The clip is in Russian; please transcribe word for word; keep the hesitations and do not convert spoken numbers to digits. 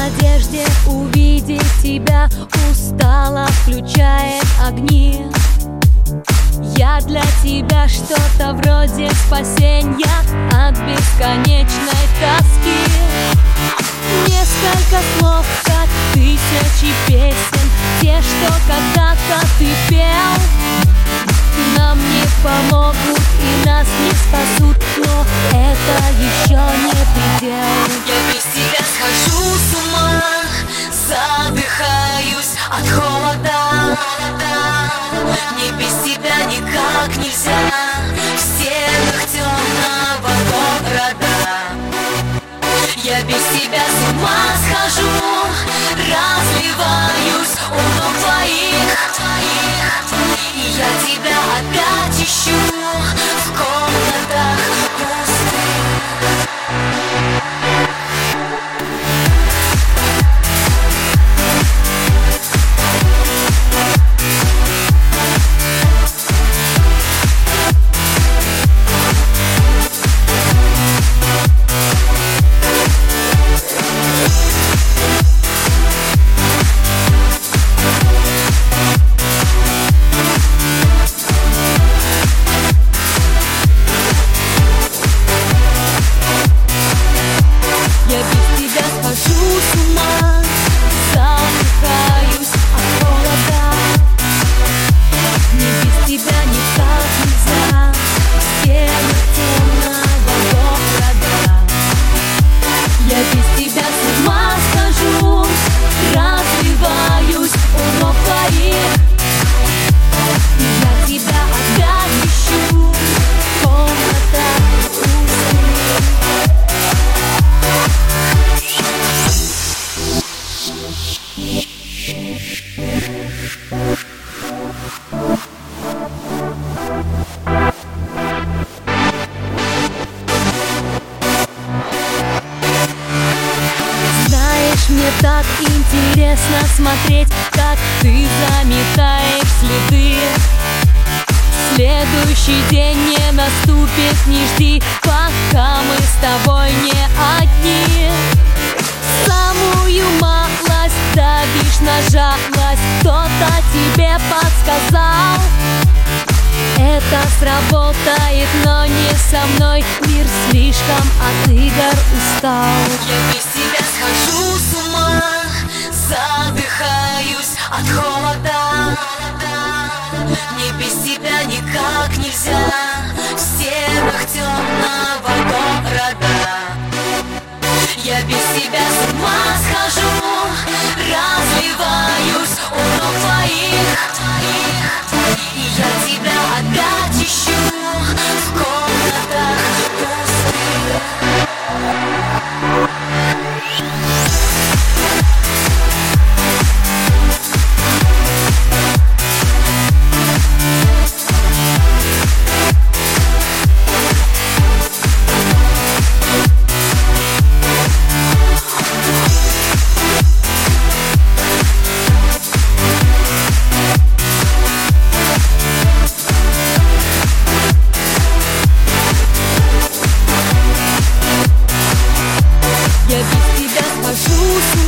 надежде увидеть тебя устала включает огни. Я для тебя что-то вроде спасения от бесконечной тоски. Несколько слов, как тысячи песен, те, что когда-то ты пел, нам не помогут и нас не спасут, но это еще не предел. Я без тебя схожу с ума, задыхаюсь от холода. Мне без тебя никак нельзя, в стенах темного города. Я без тебя с ума схожу, разливаюсь у ног твоих, и я тебя опять ищу в комнатах пустых. Мне так интересно смотреть, как ты заметаешь следы. Следующий день не наступит, не жди, пока мы с тобой не одни. Самую малость давишь на жалость, кто-то тебе подсказал. Это сработает, но не со мной, мир слишком от игр устал. Я без тебя схожу с ума, задыхаюсь от холода. Мне без тебя никак нельзя, в стенах темного города. Я без тебя с ума схожу, разливаюсь у ног твоих, и я тебя опять ищу в комнатах пустых. Я без тебя схожу с ума.